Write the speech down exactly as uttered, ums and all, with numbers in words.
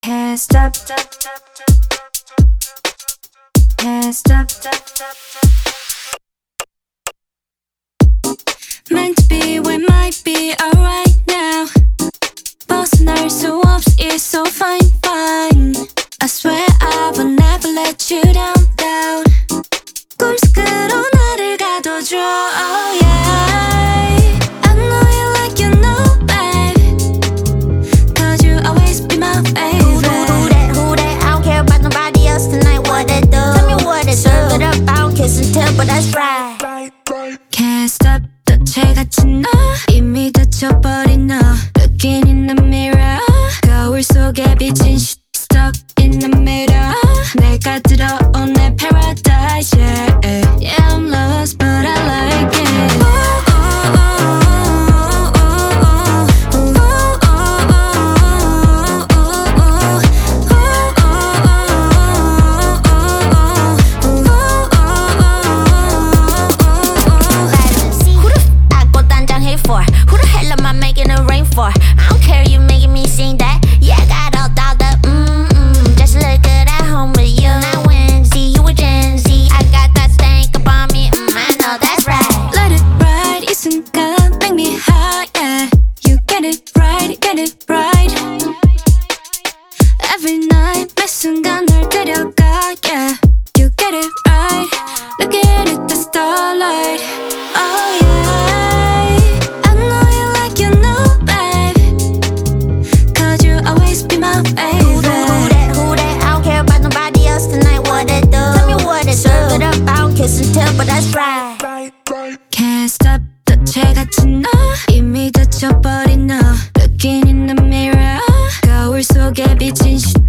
Can't stop, can't stop. Meant to be, we might be alright now. 벗어날 수 없이 it's so fine, fine. I swear I will never let you down, down. 꿈속으로 나를 가둬줘, oh yeah. I know you like you know, babe. Cause you always be my baby. Who, who, who that, who that? I don't care about nobody else tonight, what they do. Tell me what they serve it up, I don't kiss and tell, but that's right. Can't stop, 덫같이 너 이미 닫혀버린 너 Looking in the mirror 거울 속에 비친 shit stuck in the middle 내가 들어온 내 paradise, yeah. Yeah, I'm lost but I like it. Who the hell am I making it rain for? I don't care, you making me sing that. Yeah, I got all dolled up, mm-mm. Just look good at home with you. Now when Z, you a Gen Z. I got that stank up on me, mm, I know that's right. Let it ride, 이 순간 make me high, yeah. You get it right, get it right. Every night, 매 순간 널 데려가, yeah. You get it right. Look at it, the starlight. Oh yeah. Serve it up, I don't kiss and tell, but that's right. Can't stop, 덫같이 너 이미 닫혀버린 너 Looking in the mirror 거울 속에 비친 shit